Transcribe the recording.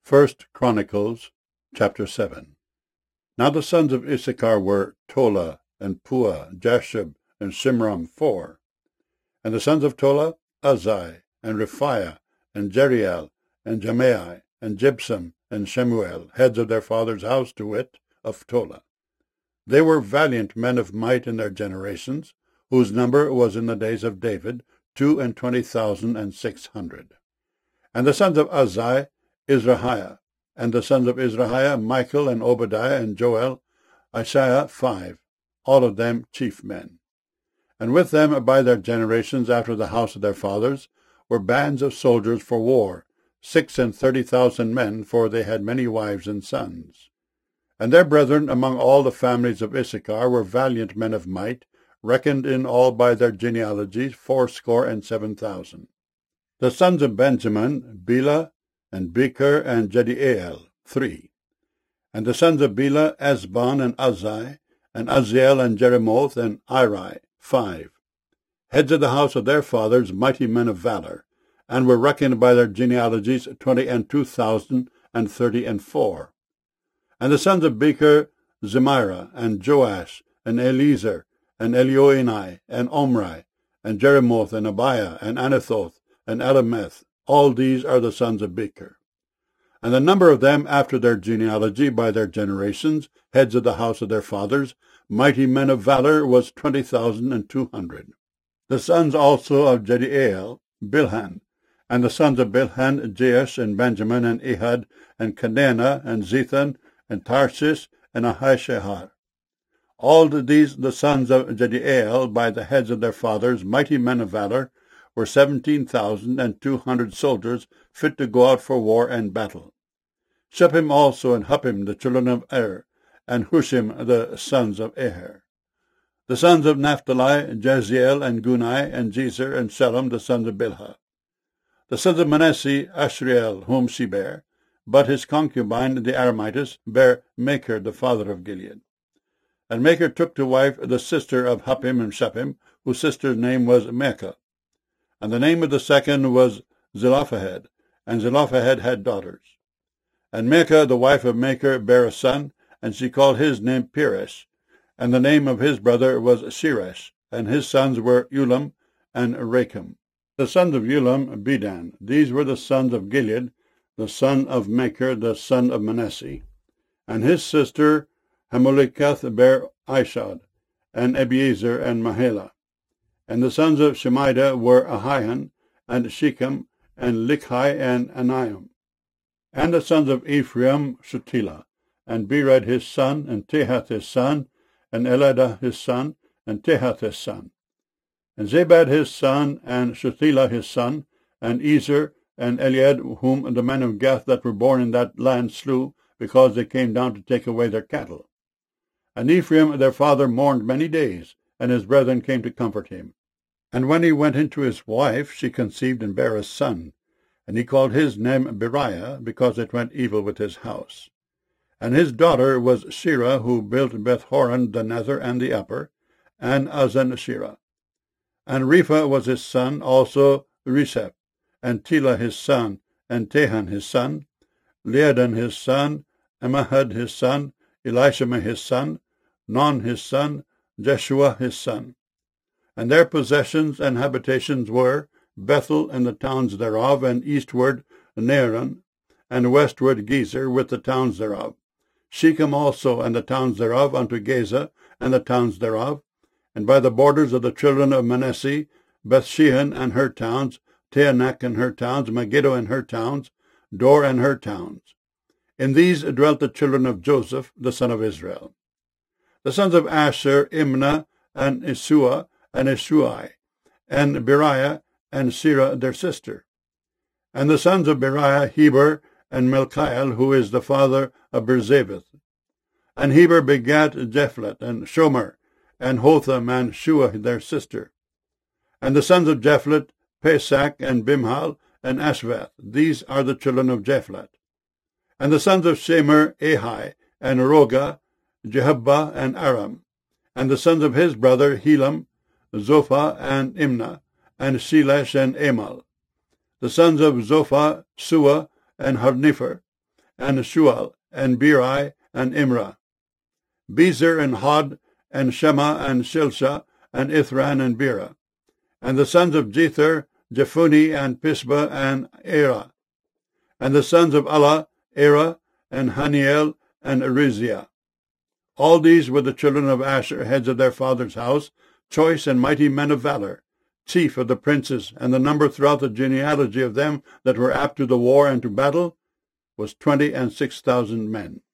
First Chronicles, chapter 7. Now the sons of Issachar were Tola, and Puah, Jashub, and Shimram, 4. And the sons of Tola, Uzai, and Rephaiah, and Jeriel, and Jemai, and Jibsam, and Shemuel, heads of their father's house, to wit, of Tola. They were valiant men of might in their generations, whose number was in the days of David 22,600. And the sons of Uzai, Izrahiah, and the sons of Izrahiah, Michael, and Obadiah, and Joel, Isaiah, 5, all of them chief men. And with them by their generations after the house of their fathers were bands of soldiers for war, 36,000 men, for they had many wives and sons. And their brethren among all the families of Issachar were valiant men of might, reckoned in all by their genealogies 7,000. The sons of Benjamin, Bela, and Becher, and Jediael, 3. And the sons of Bela, Esbon, and Uzai, and Uzziel, and Jeremoth, and Iri, 5. Heads of the house of their fathers, mighty men of valor, and were reckoned by their genealogies 22,034. And the sons of Becher, Zemira, and Joash, and Eliezer, and Elioenai, and Omri, and Jeremoth, and Abiah, and Anathoth, and Elameth. All these are the sons of Becher. And the number of them after their genealogy by their generations, heads of the house of their fathers, mighty men of valor, was 20,200. The sons also of Jediael, Bilhan, and the sons of Bilhan, Jeush, and Benjamin, and Ehud, and Kenana, and Zethan, and Tarshish, and Ahishahar. All these the sons of Jediael by the heads of their fathers, mighty men of valor, were 17,200 soldiers fit to go out for war and battle. Shuppim also and Huppim, the children of Er, and Hushim, the sons of Aher. The sons of Naphtali, Jeziel, and Gunai, and Jezer, and Shalom, the sons of Bilhah. The sons of Manasseh, Ashriel, whom she bare, but his concubine, the Aramitess, bare Machir, the father of Gilead. And Machir took to wife the sister of Huppim and Shuppim, whose sister's name was Maachah. And the name of the second was Zelophehad, and Zelophehad had daughters. And Maachah, the wife of Machir, bare a son, and she called his name Peresh. And the name of his brother was Sheresh, and his sons were Ulam and Rakem. The sons of Ulam, Bedan. These were the sons of Gilead, the son of Machir, the son of Manasseh. And his sister Hamoliketh bare Ishad, and Abiezer, and Mahalah. And the sons of Shemida were Ahian, and Shechem, and Likhi, and Aniam. And the sons of Ephraim, Shutila, and Bered his son, and Tehath his son, and Eladah his son, and Tehath his son. And Zabad his son, and Shutila his son, and Ezer, and Eliad, whom the men of Gath that were born in that land slew, because they came down to take away their cattle. And Ephraim their father mourned many days, and his brethren came to comfort him. And when he went into his wife, she conceived and bare a son, and he called his name Beriah, because it went evil with his house. And his daughter was Shirah, who built Beth-horon, the nether and the upper, and Azan-Shirah. And Repha was his son, also Resheph, and Tela his son, and Tehan his son, Leadan his son, Ammihud his son, Elishama his son, Non his son, Jeshua his son. And their possessions and habitations were Bethel and the towns thereof, and eastward Naaran, and westward Gezer with the towns thereof, Shechem also and the towns thereof, unto Gaza and the towns thereof, and by the borders of the children of Manasseh, Bethshean and her towns, Taanach and her towns, Megiddo and her towns, Dor and her towns. In these dwelt the children of Joseph, the son of Israel. The sons of Asher, Imnah, and Isua, and Ishuai, and Beriah, and Sirah their sister. And the sons of Beriah, Heber, and Melchiel, who is the father of Berzabeth. And Heber begat Jephlet, and Shomer, and Hotham, and Shua their sister. And the sons of Jephlet, Pesach, and Bimhal, and Ashvath. These are the children of Jephlet. And the sons of Shemer, Ahi, and Roga, Jehubbah, and Aram. And the sons of his brother, Helam, Zophah, and Imnah, and Shelesh, and Amal. The sons of Zophah, Sua, and Harnipher. and Shual, and Beri, and Imrah. Bezer, and Hod, and Shema, and Shilsha, and Ithran, and Bera. And the sons of Jether, Jephuni, and Pisbah, and Era. And the sons of Allah, Era, and Haniel, and Ariziah. All these were the children of Asher, heads of their father's house, choice and mighty men of valor, chief of the princes, and the number throughout the genealogy of them that were apt to the war and to battle was 26,000 men.